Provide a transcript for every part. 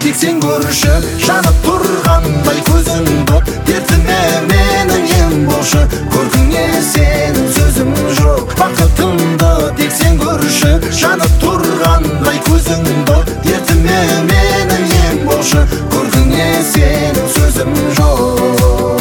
тек сен көрші, жанып тұрғандай көзіңді, дертіме менің ем болшы, көркіңе сенің сөзім жоқ. Бақытымды тек сен көрші, жанып тұрғандай көзіңді, дертіме менің ем болшы, көркіңе сенің сөзім жоқ.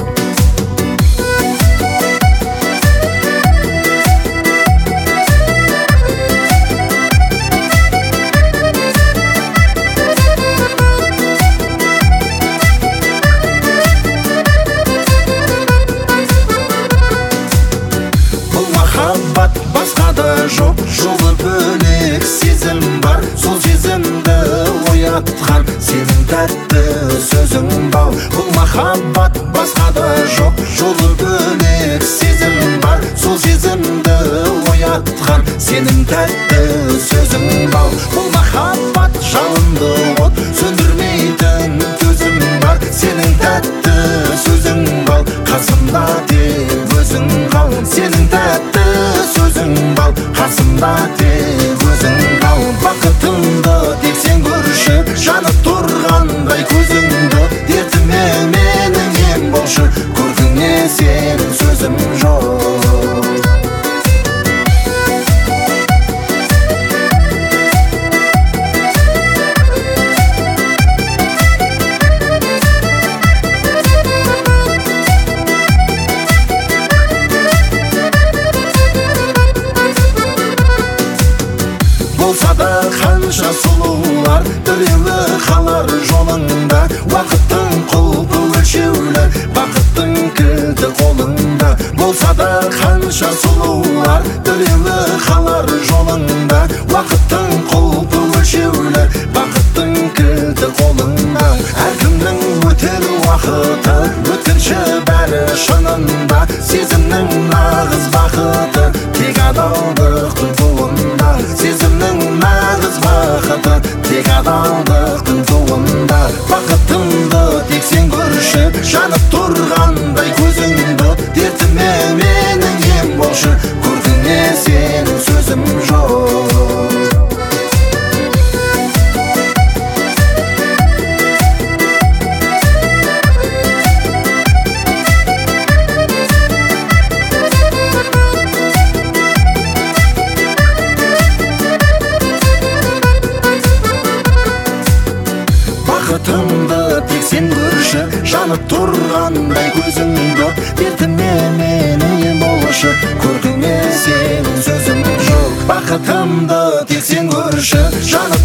Басқа да жоқ, жолы бөлек сезім бар, сол сезімді оятқан сенің тәтті сөзің бал. Бұл махаббат басқа да жоқ, жолы бөлек сезім бар, сол сезімді оятқан сенің тәтті сөзің бал. Бұл махаббат жалынды от, сөндірмейтін төзім бар, сенің тәтті сөзің бал. Қасымда тек өзің қал, сенің тәтті сөзің бал, қасымда тек өзің қал. Бақытымды тек сен көрші, жанып тұрғандай көзіңді, дертіме менің ем болшы, көркіңе сенің сөзім жоқ. Болса да қанша сұлулар, біреуі қалар жолыңда, уақыттың құлпы өлшеулі, бақыттың кілті қолыңда. Болса да қанша сұлулар, біреуі қалар жолыңда, уақыттың құлпы өлшеулі, бақыттың кілті қолыңда. Әркімнің өтер уақыты, өткінші бәрі шынында, сезімнің нағыз бақыты тек адалдықтың туында. Сезімнің нағыз бақыты тек адалдықтың туында. Бақытымды тек сен көрші, жанып тұрғандай көзіңді, дертіме менің ем болшы, көркіңе сенің сөзім жоқ. Бақытымды тек сен көрші, жанып тұрғандай көзіңді, дертіме менің ем болшы, көркіңе сенің сөзім жоқ. Бақытымды тек сен көрші, жанып